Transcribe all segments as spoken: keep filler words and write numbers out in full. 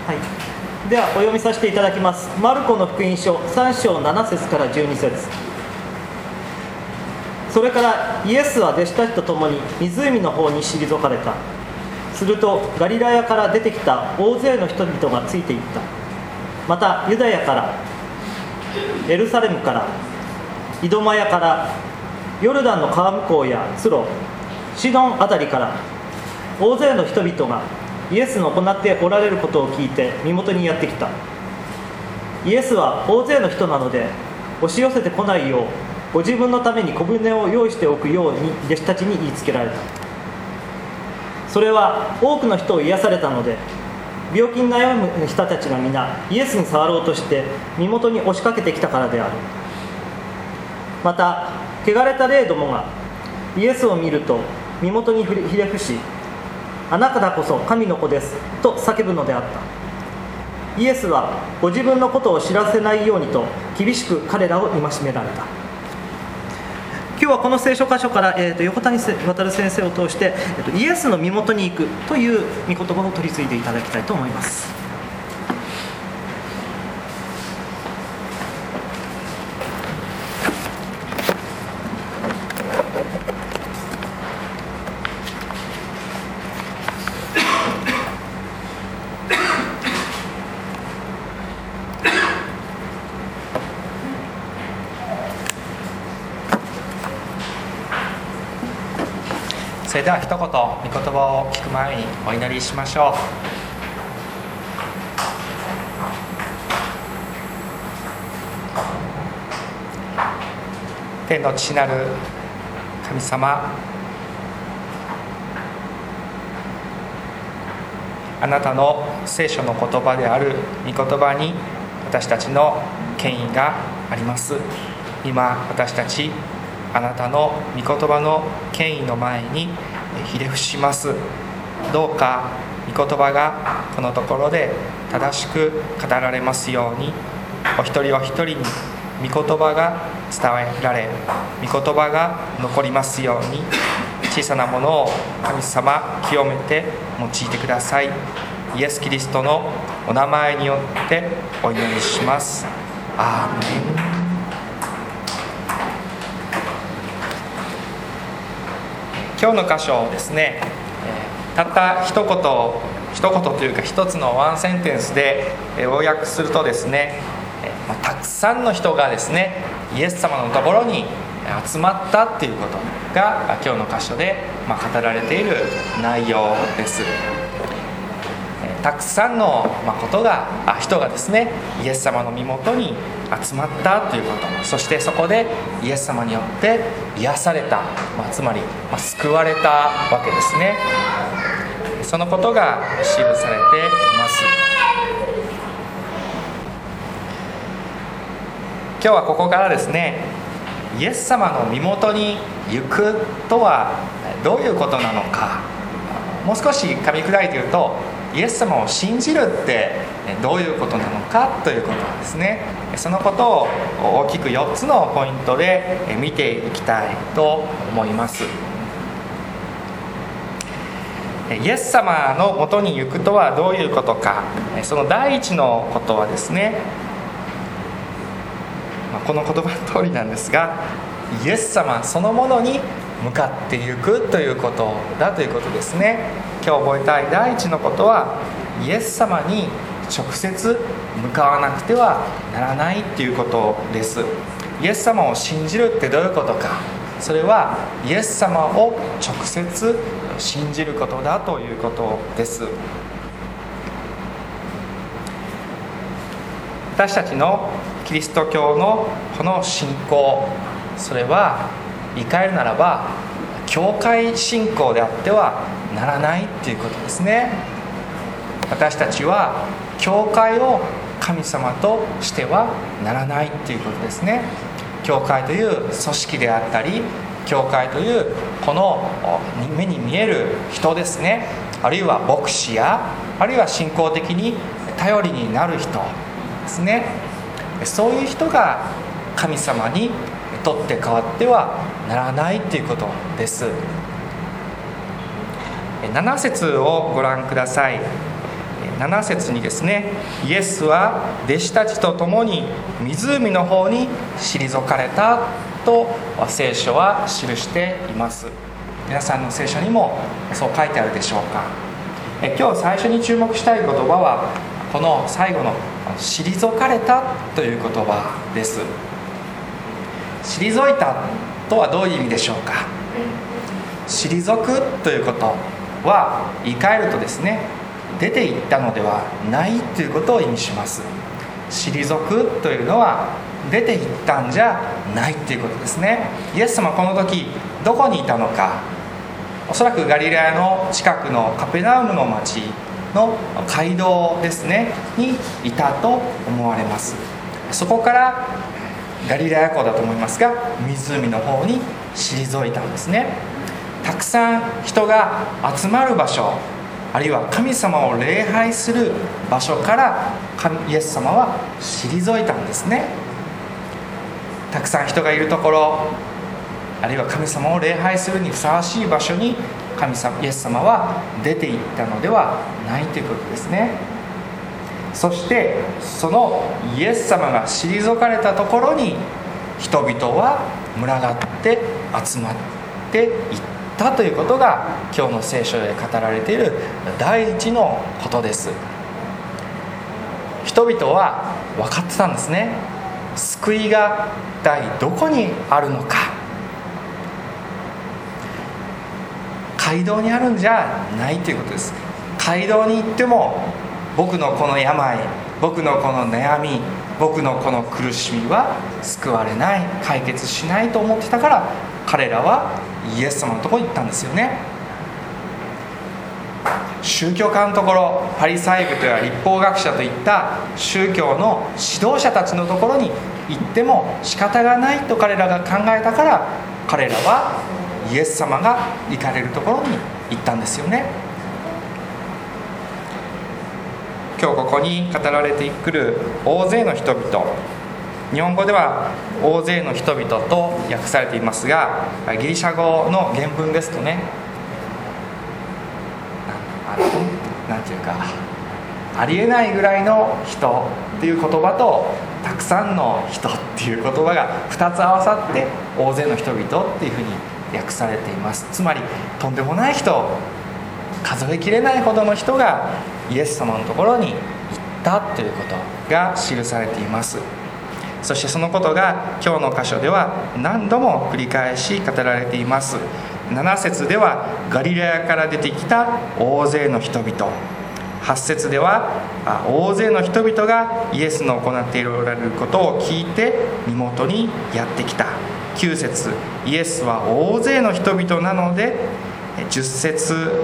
はい、ではお読みさせていただきます。マルコの福音書さん章なな節からじゅうに節。それからイエスは弟子たちと共に湖の方に退かれた。するとガリラヤから出てきた大勢の人々がついていった。またユダヤから、エルサレムから、イドマヤから、ヨルダンの川向こうやツロ、シドンあたりから大勢の人々がイエスの行っておられることを聞いて身元にやってきた。イエスは大勢の人なので押し寄せてこないようご自分のために小舟を用意しておくように弟子たちに言いつけられた。それは多くの人を癒されたので、病気に悩む人たちが皆イエスに触ろうとして身元に押しかけてきたからである。また汚れた霊どもがイエスを見ると身元にひれ伏し、あなたこそ神の子ですと叫ぶのであった。イエスはご自分のことを知らせないようにと厳しく彼らを戒められた。今日はこの聖書箇所から、えー、と横谷渉先生を通して、えー、とイエスの身元に行くという御言葉を取り継いでいただきたいと思います。 それでは一言御言葉を聞く前にお祈りしましょう。天の父なる神様、あなたの聖書の言葉である御言葉に私たちの権威があります。今私たちあなたの御言葉の権威の前にひれ伏します。どうか御言葉がこのところで正しく語られますように、お一人お一人に御言葉が伝えられ、御言葉が残りますように、小さなものを神様清めて用いてください。イエス・キリストのお名前によってお祈りします。アーメン。今日の箇所をですね、たった一言一言というか一つのワンセンテンスで要約するとですね、たくさんの人がですねイエス様のところに集まったっていうことが今日の箇所で語られている内容です。たくさんのことが人がですねイエス様の身元に集まったということ、そしてそこでイエス様によって癒された、まあ、つまり、まあ、救われたわけですね。そのことが記されています。今日はここからですね、イエス様の身元に行くとはどういうことなのか、もう少し噛み砕いて言うと、イエス様を信じるってどういうことなのかということですね。そのことを大きくよっつのポイントで見ていきたいと思います。イエス様のもとに行くとはどういうことか、その第一のことはですね、この言葉の通りなんですが、イエス様そのものに向かっていくということだということですね。今日覚えたい第一のことは、イエス様に直接向かわなくてはならないということです。イエス様を信じるってどういうことか、それはイエス様を直接信じることだということです。私たちのキリスト教のこの信仰、それは言い換えるならば教会信仰であってはならないということですね。私たちは教会を神様としてはならないということですね。教会という組織であったり、教会というこの目に見える人ですね、あるいは牧師や、あるいは信仰的に頼りになる人ですね、そういう人が神様にとって変わってはならないということです。なな節をご覧ください。 なな節にですね、イエスは弟子たちと共に湖の方に退かれたと聖書は記しています。皆さんの聖書にもそう書いてあるでしょうか。え今日最初に注目したい言葉はこの最後の退かれたという言葉です。退いたとはどういう意味でしょうか。退くということは言い換えるとですね、出て行ったのではないということを意味します。退くというのは出て行ったんじゃないということですね。イエス様はこの時どこにいたのか、おそらくガリラヤの近くのカペナウムの町の街道ですねにいたと思われます。そこからガリラヤ湖だと思いますが、湖の方に退いたんですね。たくさん人が集まる場所、あるいは神様を礼拝する場所からイエス様は退いたんですね。たくさん人がいるところ、あるいは神様を礼拝するにふさわしい場所に神様イエス様は出て行ったのではないということですね。そしてそのイエス様が退かれたところに人々は群がって集まっていったということが今日の聖書で語られている第一のことです。人々は分かってたんですね。救いが一体どこにあるのか。街道にあるんじゃないということです。街道に行っても僕のこの病、僕のこの悩み、僕のこの苦しみは救われない、解決しないと思ってたから、彼らはイエス様のところに行ったんですよね。宗教家のところ、パリサイ人や立法学者といった宗教の指導者たちのところに行っても仕方がないと彼らが考えたから、彼らはイエス様が行かれるところに行ったんですよね。今日ここに語られてくる大勢の人々、日本語では大勢の人々と訳されていますが、ギリシャ語の原文ですとね、なんていうか、ありえないぐらいの人っていう言葉と、たくさんの人っていう言葉がふたつ合わさって大勢の人々っていうふうに訳されています。つまりとんでもない人、数えきれないほどの人がイエス様のところに行ったということが記されています。そしてそのことが今日の箇所では何度も繰り返し語られています。なな節ではガリラヤから出てきた大勢の人々、はち節では大勢の人々がイエスの行っていることを聞いて身元にやってきた。きゅう節、イエスは大勢の人々なので、じゅっ節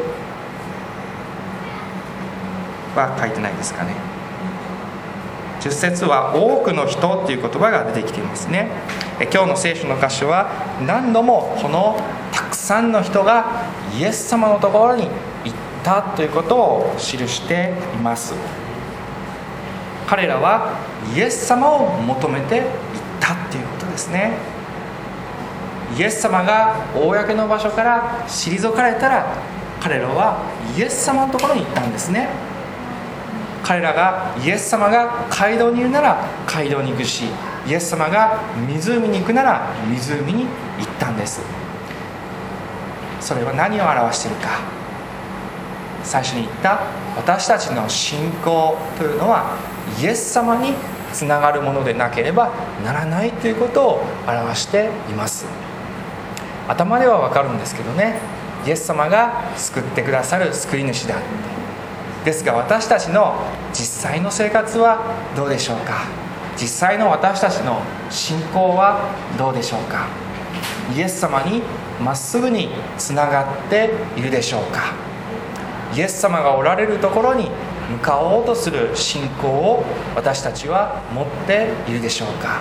は書いてないですかね。じゅっ節は多くの人という言葉が出てきていますね。今日の聖書の箇所は何度もこのたくさんの人がイエス様のところに行ったということを記しています。彼らはイエス様を求めて行ったということですね。イエス様が公の場所から退かれたら、彼らはイエス様のところに行ったんですね。彼らがイエス様が街道にいるなら街道に行くし、イエス様が湖に行くなら湖に行ったんです。それは何を表しているか。最初に言った私たちの信仰というのはイエス様につながるものでなければならないということを表しています。頭ではわかるんですけどね、イエス様が救ってくださる救い主だ。ですが私たちの実際の生活はどうでしょうか。実際の私たちの信仰はどうでしょうか。イエス様にまっすぐにつながっているでしょうか。イエス様がおられるところに向かおうとする信仰を私たちは持っているでしょうか。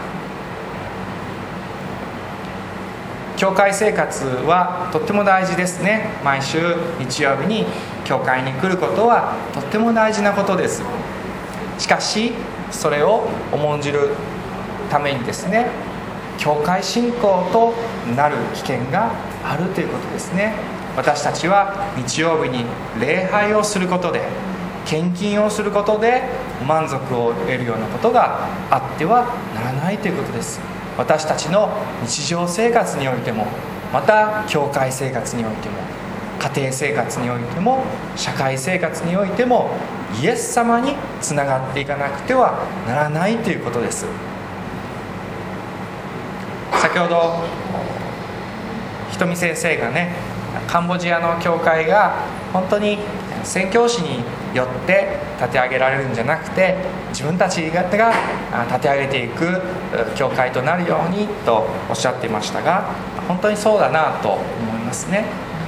教会生活はとっても大事ですね。毎週日曜日に教会に来ることはとっても大事なことです。しかしそれを重んじるためにですね、教会信仰となる危険があるということですね。私たちは日曜日に礼拝をすることで、 献金をすることで満足を得るようなことがあってはならないということです。私たちの日常生活においても、また教会生活においても、家庭生活においても、社会生活においても、イエス様につながっていかなくてはならないということです。先ほどひとみ先生がね、カンボジアの教会が本当に宣教師によって立て上げられるんじゃなくて、自分たちが立て上げていく教会となるようにとおっしゃっていましたが、本当にそうだなと思いますね。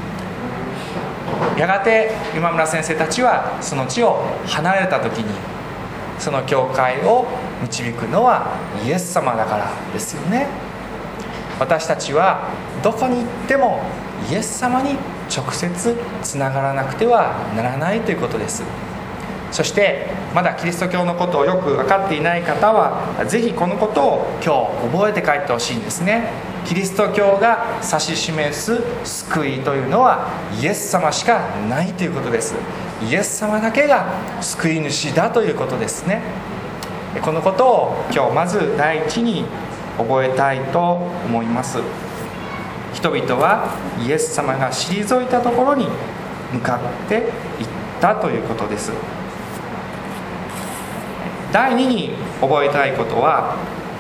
やがて今村先生たちはその地を離れた時に、その教会を導くのはイエス様だからですよね。私たちはどこに行ってもイエス様に直接つながらなくてはならないということです。そしてまだキリスト教のことをよく分かっていない方は、ぜひこのことを今日覚えて帰ってほしいんですね。キリスト教が指し示す救いというのはイエス様しかないということです。イエス様だけが救い主だということですね。このことを今日まず第一に覚えたいと思います。人々はイエス様が退いたところに向かっていったということです。第二に覚えたいことは、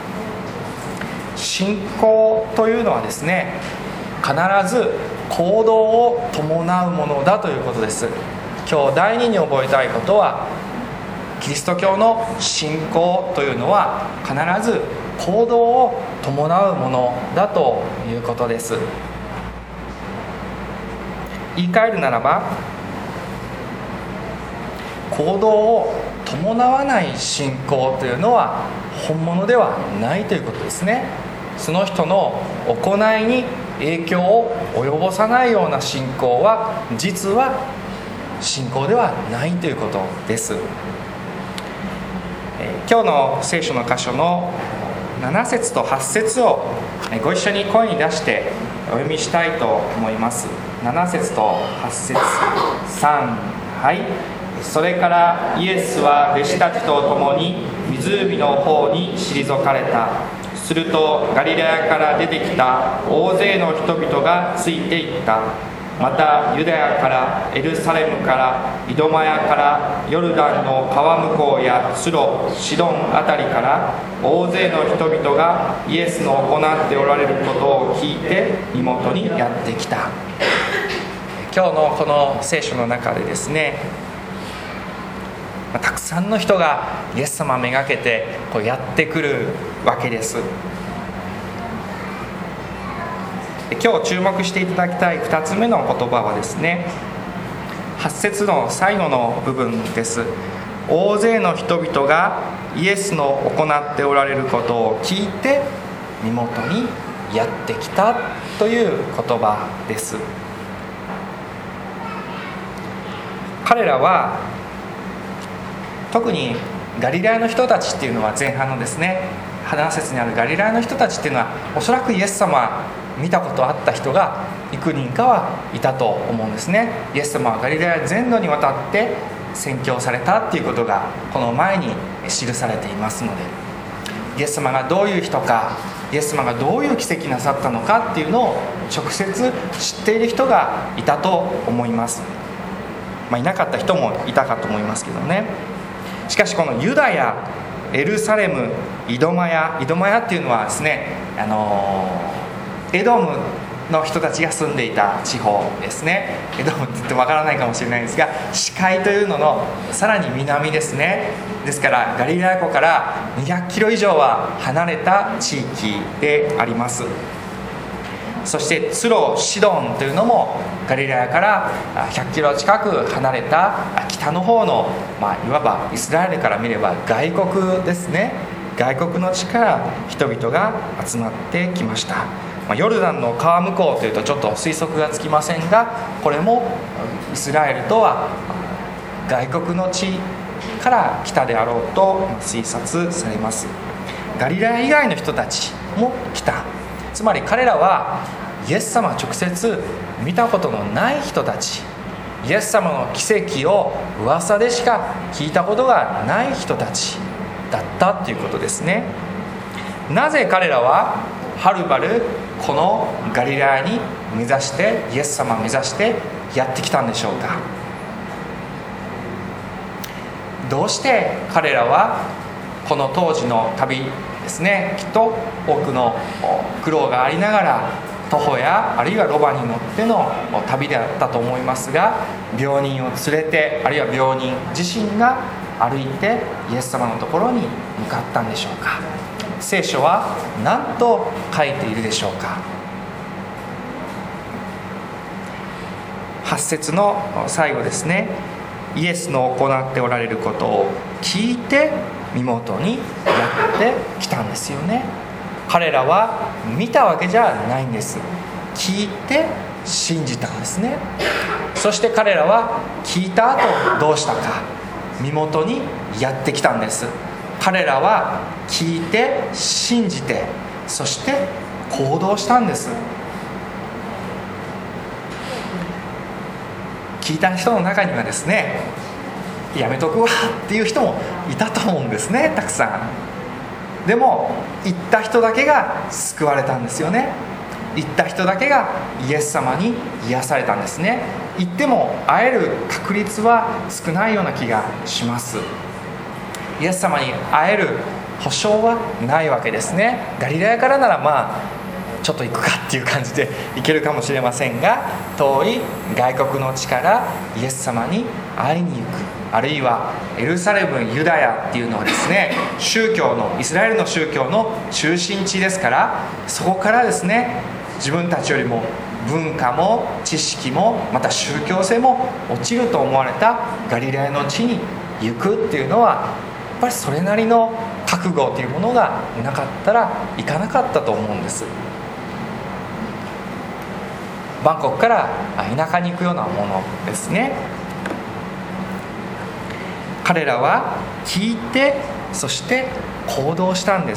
信仰というのはですね、必ず行動を伴うものだということです。今日第二に覚えたいことは、キリスト教の信仰というのは必ず行動を伴うものだということです。言い換えるならば、行動を伴わない信仰というのは本物ではないということですね。その人の行いに影響を及ぼさないような信仰は実は信仰ではないということです。今日の聖書の箇所のなな節とはち節をご一緒に声に出してお読みしたいと思います。なな節とはち節、さん、はい。それからイエスは弟子たちと共に湖の方に退かれた。するとガリラヤから出てきた大勢の人々がついていった。またユダヤからエルサレムからイドマヤからヨルダンの川向こうやツロ、シドンあたりから大勢の人々がイエスの行っておられることを聞いて身元にやってきた。今日のこの聖書の中でですね、たくさんの人がイエス様めがけてこうやってくるわけです。今日注目していただきたいふたつめの言葉はですね、はち節の最後の部分です。大勢の人々がイエスの行っておられることを聞いて身元にやってきたという言葉です。彼らは特にガリラヤの人たちっていうのは、前半のですねなな節にあるガリラヤの人たちっていうのは、おそらくイエス様見たことあった人が幾人かはいたと思うんですね。イエス様はガリラヤ全土にわたって宣教されたっていうことがこの前に記されていますので、イエス様がどういう人か、イエス様がどういう奇跡なさったのかっていうのを直接知っている人がいたと思います。まあ、いなかった人もいたかと思いますけどね。しかしこのユダヤ、エルサレム、イドマヤ、イドマヤっていうのはですね、あのー、エドムの人たちが住んでいた地方ですね。エドムって言ってもわからないかもしれないですが、死海というののさらに南ですね。ですからガリラヤ湖からにひゃくキロ以上は離れた地域であります。そしてツロ、シドンというのもガリラヤからひゃくキロ近く離れた北の方の、まあ、いわばイスラエルから見れば外国ですね。外国の地から人々が集まってきました。まあ、ヨルダンの川向こうというとちょっと推測がつきませんが、これもイスラエルとは外国の地から来たであろうと推察されます。ガリラヤ以外の人たちも来た。つまり彼らはイエス様を直接見たことのない人たちイエス様の奇跡を噂でしか聞いたことがない人たちだったということですね。なぜ彼らははるばるこのガリラヤに目指してイエス様を目指してやってきたんでしょうか。どうして彼らはこの当時の旅ですね、きっと多くの苦労がありながら徒歩やあるいはロバに乗っての旅であったと思いますが、病人を連れて、あるいは病人自身が歩いてイエス様のところに向かったんでしょうか。聖書は何と書いているでしょうか。はち節の最後ですね、イエスの行っておられることを聞いて身元にやってきたんですよね。彼らは見たわけじゃないんです。聞いて信じたんですね。そして彼らは聞いた後どうしたか、身元にやってきたんです。彼らは聞いて信じて、そして行動したんです。聞いた人の中にはですね、やめとくわっていう人もいたと思うんですね、たくさん。でも行った人だけが救われたんですよね。行った人だけがイエス様に癒されたんですね。行っても会える確率は少ないような気がします。イエス様に会える保証はないわけですね。ガリラヤからならまあちょっと行くかっていう感じで行けるかもしれませんが、遠い外国の地からイエス様に会いに行く、あるいはエルサレム、ユダヤっていうのはですね、宗教のイスラエルの宗教の中心地ですから、そこからですね、自分たちよりも文化も知識もまた宗教性も落ちると思われたガリラヤの地に行くっていうのは、やっぱりそれなりの覚悟というものがなかったらいかなかったと思うんです。バンコクから田舎に行くようなものですね。彼らは聞いて、そして行動したんです。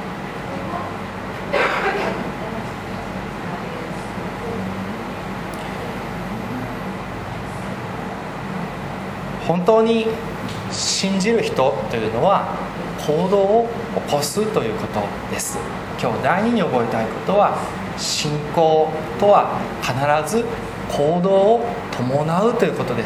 本当に信じる人というのは行動を起こすということです。今日第二に覚えたいことは、信仰とは必ず行動を伴うということです。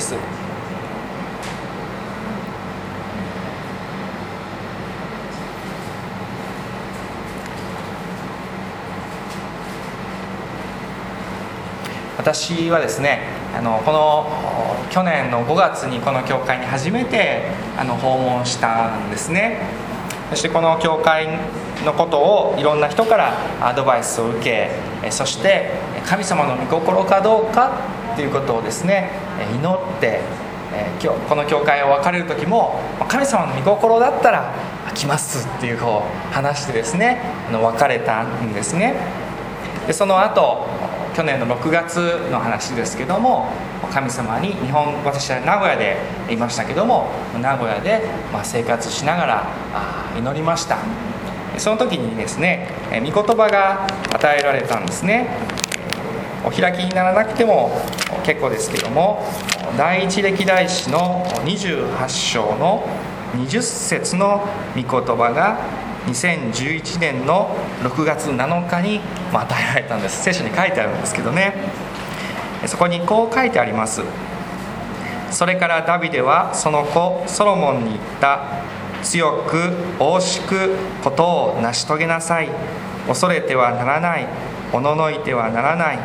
私はですね、あのこの去年のごがつにこの教会に初めてあの訪問したんですね。そしてこの教会のことをいろんな人からアドバイスを受け、そして神様の御心かどうかっていうことをですね祈って、今日この教会を別れる時も神様の御心だったら来ますっていうこう話してですね別れたんですね。でその後去年のろくがつの話ですけども、神様に日本、私は名古屋でいましたけども、名古屋でまあ生活しながら祈りました。その時にですね御言葉が与えられたんですね。お開きにならなくても結構ですけども、第一歴代史のにじゅうはち章のにじゅっ節の御言葉がにせんじゅういちねんのろくがつなのかに与えられたんです。聖書に書いてあるんですけどね、そこにこう書いてあります。それからダビデはその子ソロモンに言った。強く大しくことを成し遂げなさい。恐れてはならない。おののいてはならない。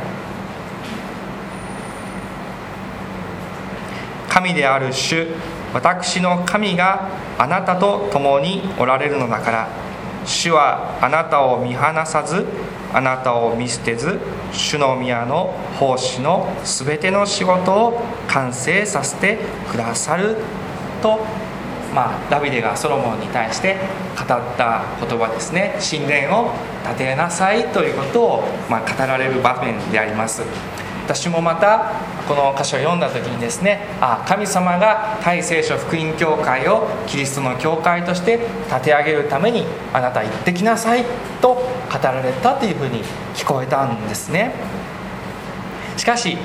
神である主、私の神があなたと共におられるのだから、主はあなたを見放さず、あなたを見捨てず、主の宮の奉仕のすべての仕事を完成させてくださると、まあ、ダビデがソロモンに対して語った言葉ですね。神殿を建てなさいということを、まあ、語られる場面であります。私もまたこの箇所を読んだ時にですね、あ神様が大聖書福音教会をキリストの教会として立て上げるためにあなた行ってきなさいと語られたというふうに聞こえたんですね。しかし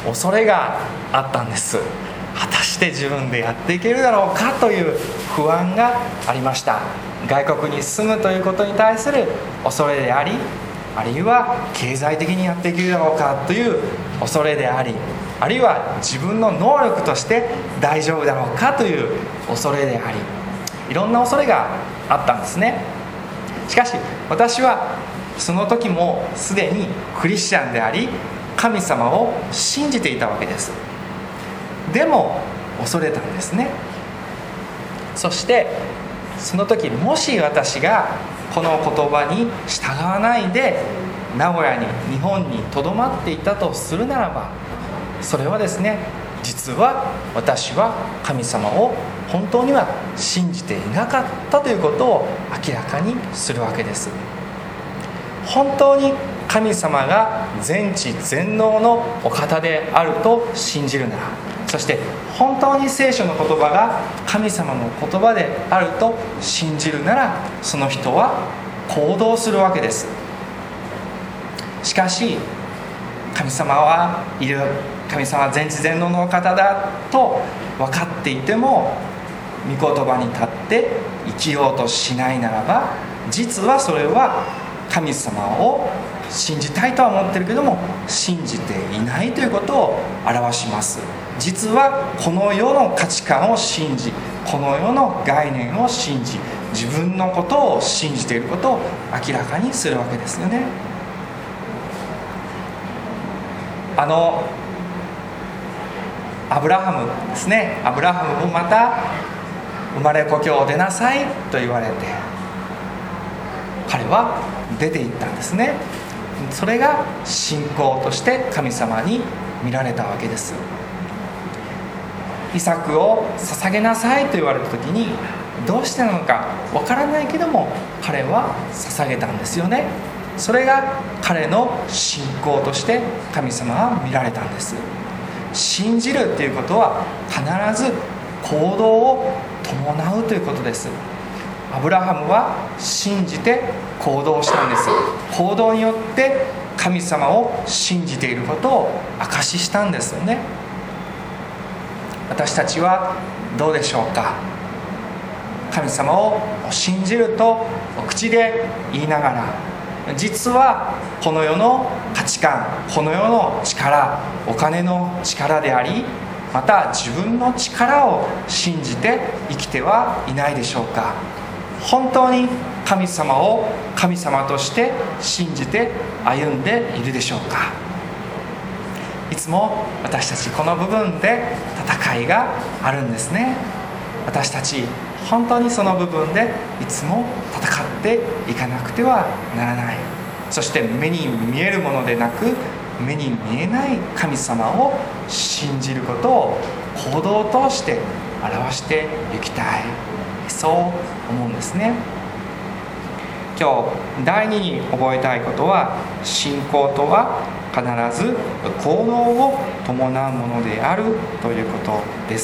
恐れがあったんです。果たして自分でやっていけるだろうかという不安がありました。外国に住むということに対する恐れであり、あるいは経済的にやっていけるだろうかという恐れであり、あるいは自分の能力として大丈夫だろうかという恐れであり、いろんな恐れがあったんですね。しかし私はその時もすでにクリスチャンであり、神様を信じていたわけです。でも恐れたんですね。そしてその時、もし私がこの言葉に従わないで名古屋に、日本にとどまっていたとするならば、それはですね、実は私は神様を本当には信じていなかったということを明らかにするわけです。本当に神様が全知全能のお方であると信じるなら、そして本当に聖書の言葉が神様の言葉であると信じるなら、その人は行動するわけです。しかし神様はいる、神様は全知全能のお方だと分かっていても、御言葉に立って生きようとしないならば、実はそれは神様を信じたいとは思ってるけども信じていないということを表します。実はこの世の価値観を信じ、この世の概念を信じ、自分のことを信じていることを明らかにするわけですよね。あのアブラハムですね、アブラハムもまた生まれ故郷を出なさいと言われて、彼は出て行ったんですね。それが信仰として神様に見られたわけです。イサクを捧げなさいと言われた時に、どうしてなのかわからないけども彼は捧げたんですよね。それが彼の信仰として神様は見られたんです。信じるということは必ず行動を伴うということです。アブラハムは信じて行動したんです。行動によって神様を信じていることを証ししたんですよね。私たちはどうでしょうか。神様を信じると口で言いながら、実はこの世の価値観、この世の力、お金の力であり、また自分の力を信じて生きてはいないでしょうか。本当に神様を神様として信じて歩んでいるでしょうか。いつも私たちこの部分で戦いがあるんですね。私たち本当にその部分でいつも戦っていかなくてはならない。そして目に見えるものでなく、目に見えない神様を信じることを行動を通して表していきたい、そう思うんですね。今日第二に覚えたいことは、信仰とは必ず行動を伴うものであるということです。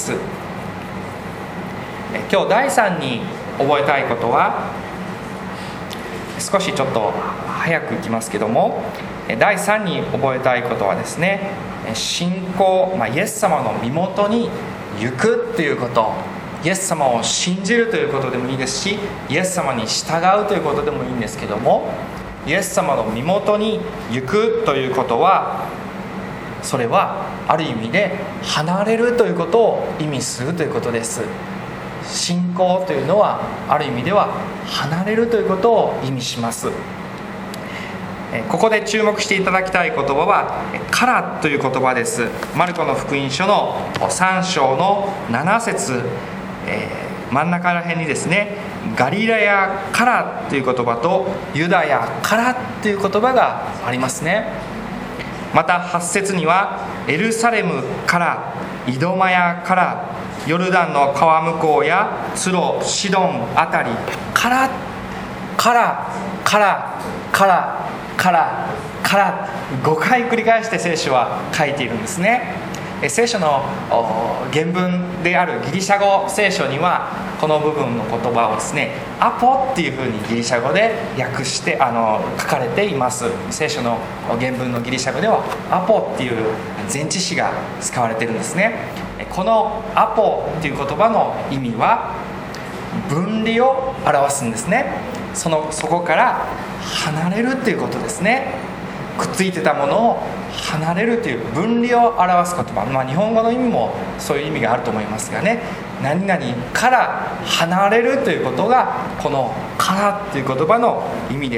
今日第三に覚えたいことは、少しちょっと早くいきますけども、第三に覚えたいことはですね、信仰、まあ、イエス様の身元に行くということ、イエス様を信じるということでもいいですし、イエス様に従うということでもいいんですけども、イエス様の身元に行くということは、それはある意味で離れるということを意味するということです。信仰というのはある意味では離れるということを意味します。ここで注目していただきたい言葉はからという言葉です。マルコの福音書のさん章のなな節、えー、真ん中ら辺にですね、ガリラヤからという言葉とユダヤからという言葉がありますね。またはち節にはエルサレムからイドマヤからヨルダンの川向こうやツロシドンあたりからからからからからからごかい繰り返して聖書は書いているんですね。聖書の原文であるギリシャ語聖書にはこの部分の言葉をですね、アポっていうふうにギリシャ語で訳してあの書かれています。聖書の原文のギリシャ語ではアポっていう前置詞が使われているんですね。このアポという言葉の意味は分離を表すんですね。そのそこから離れるということですね。くっついてたものを離れるという分離を表す言葉、まあ、日本語の意味もそういう意味があると思いますがね、何々から離れるということがこのからという言葉の意味です。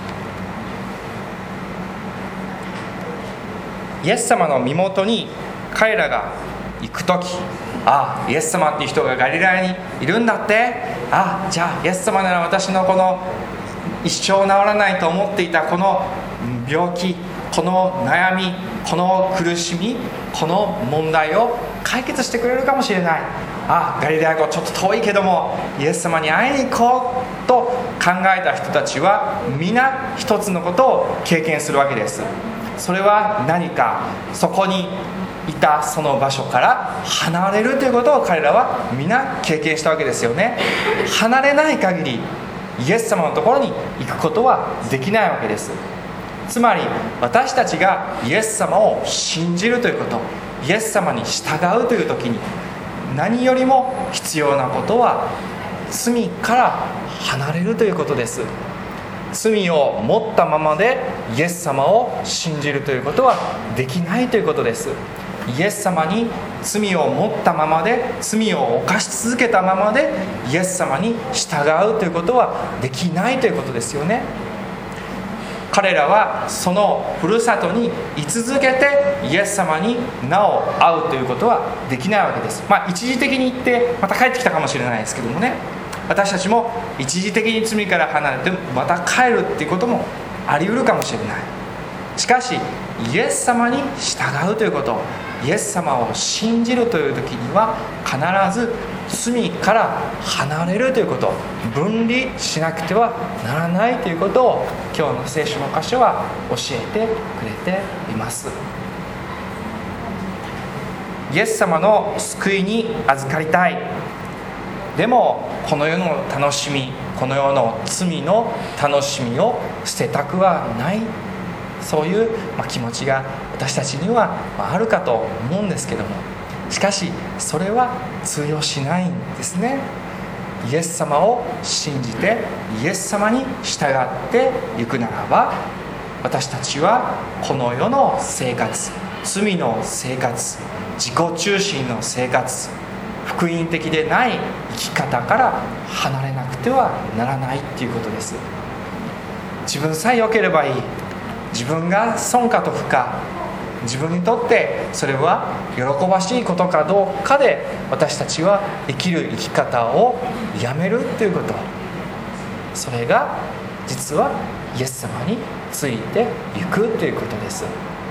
イエス様の身元に彼らが行くとき、ああイエス様っていう人がガリラヤにいるんだって、ああじゃあイエス様なら私のこの一生治らないと思っていたこの病気、この悩み、この苦しみ、この問題を解決してくれるかもしれない。あガリラヤ湖ちょっと遠いけどもイエス様に会いに行こうと考えた人たちは皆一つのことを経験するわけです。それは何か、そこにいたその場所から離れるということを彼らは皆経験したわけですよね。離れない限りイエス様のところに行くことはできないわけです。つまり私たちがイエス様を信じるということ、イエス様に従うという時に何よりも必要なことは罪から離れるということです。罪を持ったままでイエス様を信じるということはできないということです。イエス様に罪を持ったままで、罪を犯し続けたままでイエス様に従うということはできないということですよね。彼らはそのふるさとに居続けてイエス様になお会うということはできないわけです。まあ一時的に行ってまた帰ってきたかもしれないですけどもね、私たちも一時的に罪から離れてまた帰るっていうこともあり得るかもしれない。しかしイエス様に従うということ、イエス様を信じるという時には必ず罪から離れるということ、分離しなくてはならないということを今日の聖書の箇所は教えてくれています。イエス様の救いに預かりたい、でもこの世の楽しみ、この世の罪の楽しみを捨てたくはない、そういう気持ちが私たちにはあるかと思うんですけども、しかしそれは通用しないんですね。イエス様を信じてイエス様に従っていくならば、私たちはこの世の生活、罪の生活、自己中心の生活、福音的でない生き方から離れなくてはならないということです。自分さえ良ければいい、自分が損かと不か、自分にとってそれは喜ばしいことかどうかで私たちは生きる生き方をやめるということ、それが実はイエス様についていくということです。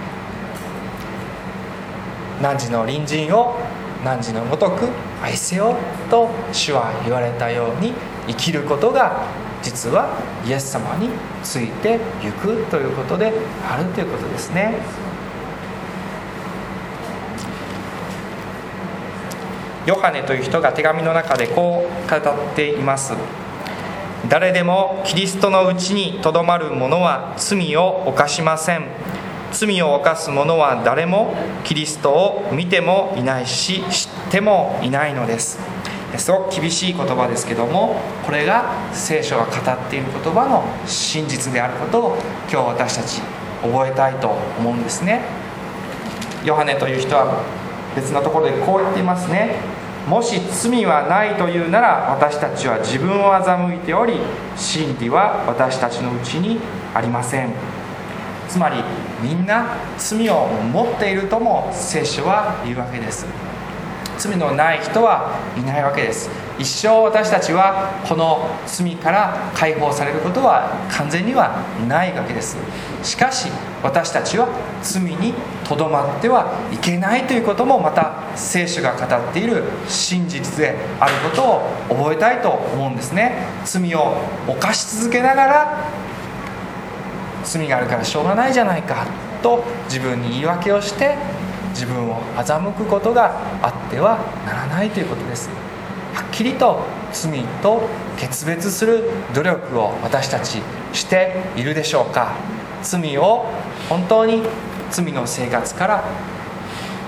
汝の隣人を汝のごとく愛せよと主は言われたように生きることが実はイエス様についていくということであるということですね。ヨハネという人が手紙の中でこう語っています。誰でもキリストのうちにとどまる者は罪を犯しません。罪を犯す者は誰もキリストを見てもいないし知ってもいないのです。すごく厳しい言葉ですけども、これが聖書が語っている言葉の真実であることを今日私たち覚えたいと思うんですね。ヨハネという人は別のところでこう言っていますね。もし罪はないというなら私たちは自分を欺いており、真理は私たちのうちにありません。つまりみんな罪を持っているとも聖書は言うわけです。罪のない人はいないわけです。一生私たちはこの罪から解放されることは完全にはないわけです。しかし私たちは罪にとどまってはいけないということもまた聖書が語っている真実であることを覚えたいと思うんですね。罪を犯し続けながら、罪があるからしょうがないじゃないかと自分に言い訳をして自分を欺くことがあってはならないということです。はっきりと罪と決別する努力を私たちしているでしょうか。罪を本当に罪の生活から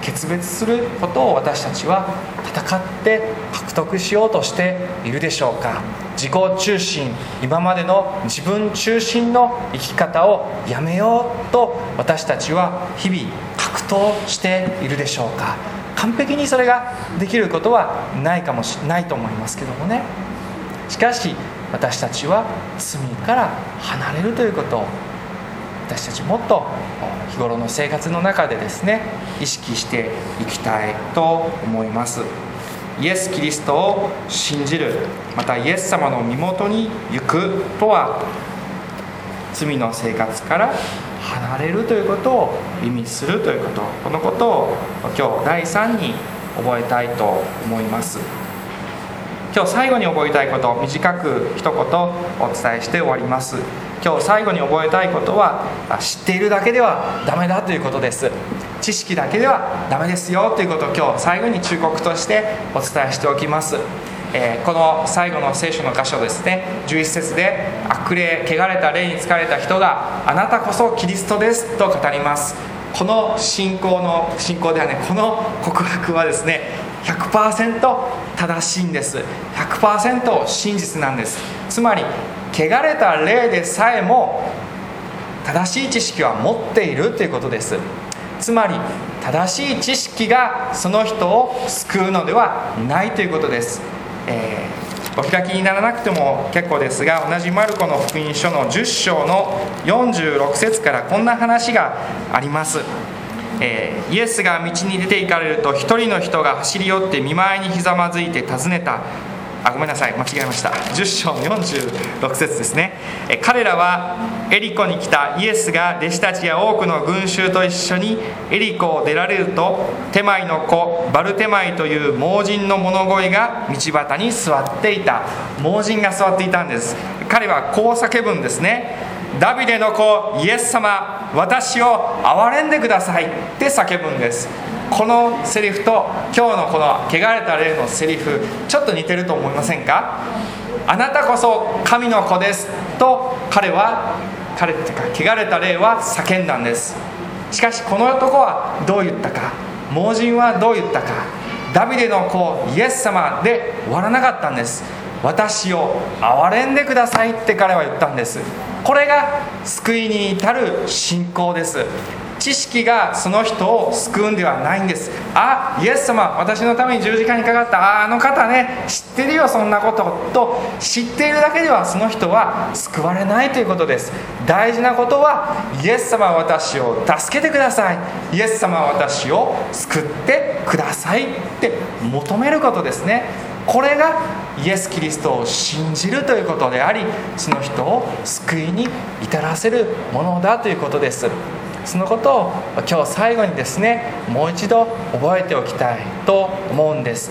決別することを私たちは戦って獲得しようとしているでしょうか。自己中心、今までの自分中心の生き方をやめようと私たちは日々格闘しているでしょうか。完璧にそれができることはないかもしれないと思いますけどもね。しかし私たちは罪から離れるということを私たちもっと日頃の生活の中でですね意識していきたいと思います。イエス・キリストを信じる、またイエス様の身元に行くとは罪の生活から離れるということを意味するということ、このことを今日だいさんに覚えたいと思います。今日最後に覚えたいこと、短く一言お伝えして終わります。今日最後に覚えたいことは、知っているだけではダメだということです。知識だけではダメですよということを今日最後に忠告としてお伝えしておきます。えー、この最後の聖書の箇所ですね、じゅういち節で悪霊、汚れた霊に疲れた人があなたこそキリストですと語ります。この信仰の信仰ではね、この告白はですね ひゃくパーセント 正しいんです。 ひゃくパーセント 真実なんです。つまり汚れた霊でさえも正しい知識は持っているということです。つまり正しい知識がその人を救うのではないということです。えー、お開きにならなくても結構ですが、同じマルコの福音書のじゅっ章のよんじゅうろく節からこんな話があります。えー、イエスが道に出て行かれると一人の人が走り寄って見舞いにひざまずいて尋ねた。あ、ごめんなさい、間違えました。じゅっ章のよんじゅうろく節ですね。え彼らはエリコに来た。イエスが弟子たちや多くの群衆と一緒にエリコを出られると、テマイの子バルテマイという盲人の物乞いが道端に座っていた。盲人が座っていたんです。彼はこう叫ぶんですね。ダビデの子イエス様、私を憐れんでくださいって叫ぶんです。このセリフと今日のこの汚れた霊のセリフ、ちょっと似てると思いませんか？あなたこそ神の子ですと彼は彼というか汚れた霊は叫んだんです。しかしこの男はどう言ったか、盲人はどう言ったか、ダビデの子イエス様で終わらなかったんです。私を憐れんでくださいって彼は言ったんです。これが救いに至る信仰です。知識がその人を救うんではないんです。あ、イエス様私のために十字架にかかった、あ、あの方ね、知ってるよそんなことと知っているだけではその人は救われないということです。大事なことはイエス様は私を助けてください、イエス様は私を救ってくださいって求めることですね。これがイエス・キリストを信じるということであり、その人を救いに至らせるものだということです。そのことを今日最後にですね、もう一度覚えておきたいと思うんです。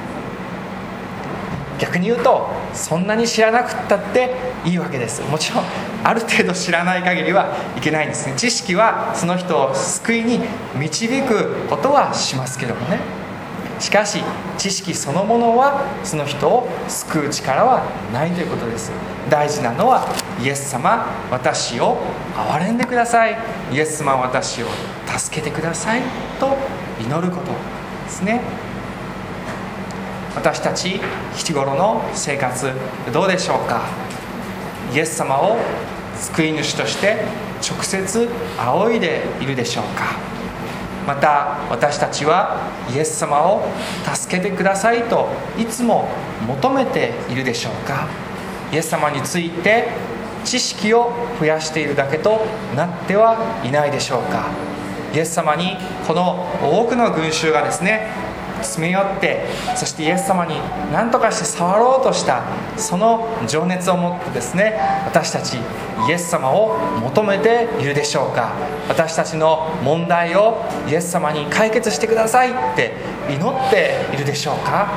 逆に言うと、そんなに知らなくったっていいわけです。もちろんある程度知らない限りはいけないんですね。知識はその人を救いに導くことはしますけどもね。しかし知識そのものはその人を救う力はないということです。大事なのはイエス様私を憐れんでください、イエス様私を助けてくださいと祈ることですね。私たち日頃の生活どうでしょうか。イエス様を救い主として直接仰いでいるでしょうか。また私たちはイエス様を助けてくださいといつも求めているでしょうか。イエス様について知識を増やしているだけとなってはいないでしょうか。イエス様にこの多くの群衆がですね詰め寄って、そしてイエス様に何とかして触ろうとしたその情熱を持ってですね、私たちイエス様を求めているでしょうか。私たちの問題をイエス様に解決してくださいって祈っているでしょうか。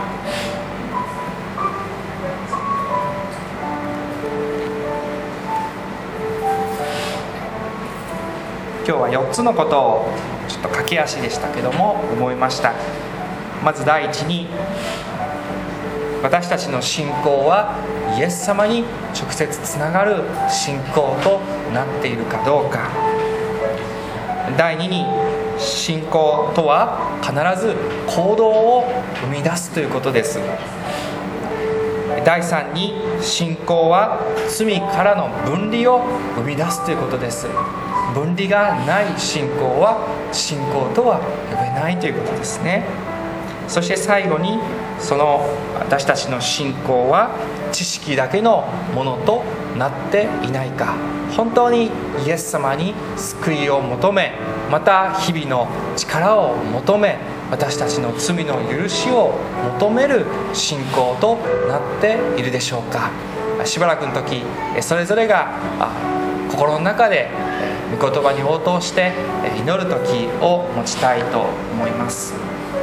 今日はよっつのことをちょっと駆け足でしたけども思いました。まず第一に、私たちの信仰はイエス様に直接つながる信仰となっているかどうか。第二に、 信仰とは必ず行動を生み出すということです。だいさんに、信仰は罪からの分離を生み出すということです。分離がない信仰は信仰とは呼べないということですね。そして最後に、その私たちの信仰は知識だけのものとなっていないか、本当にイエス様に救いを求め、また日々の力を求め、私たちの罪の許しを求める信仰となっているでしょうか。しばらくの時、それぞれが心の中で御言葉に応答して祈る時を持ちたいと思います。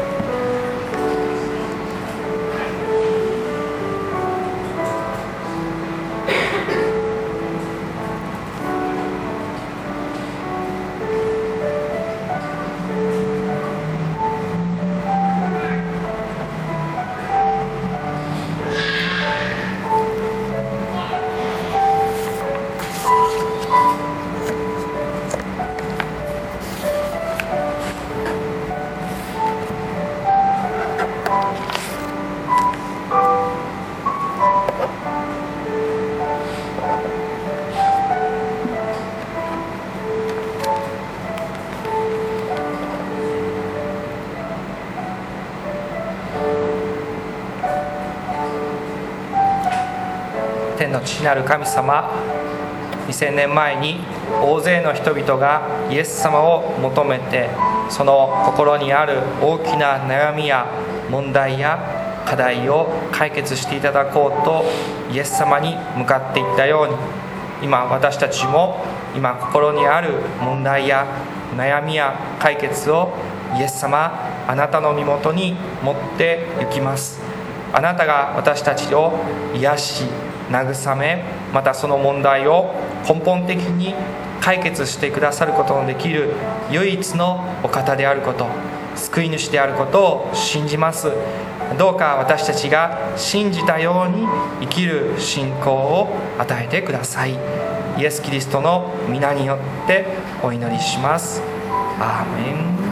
天の父なる神様、にせんねんまえに大勢の人々がイエス様を求めて、その心にある大きな悩みや問題や課題を解決していただこうとイエス様に向かっていったように、今私たちも今心にある問題や悩みや解決をイエス様、あなたの身元に持って行きます。あなたが私たちを癒し慰め、またその問題を根本的に解決してくださることのできる唯一のお方であること、救い主であることを信じます。どうか私たちが信じたように生きる信仰を与えてください。イエス・キリストの皆によってお祈りします。アーメン。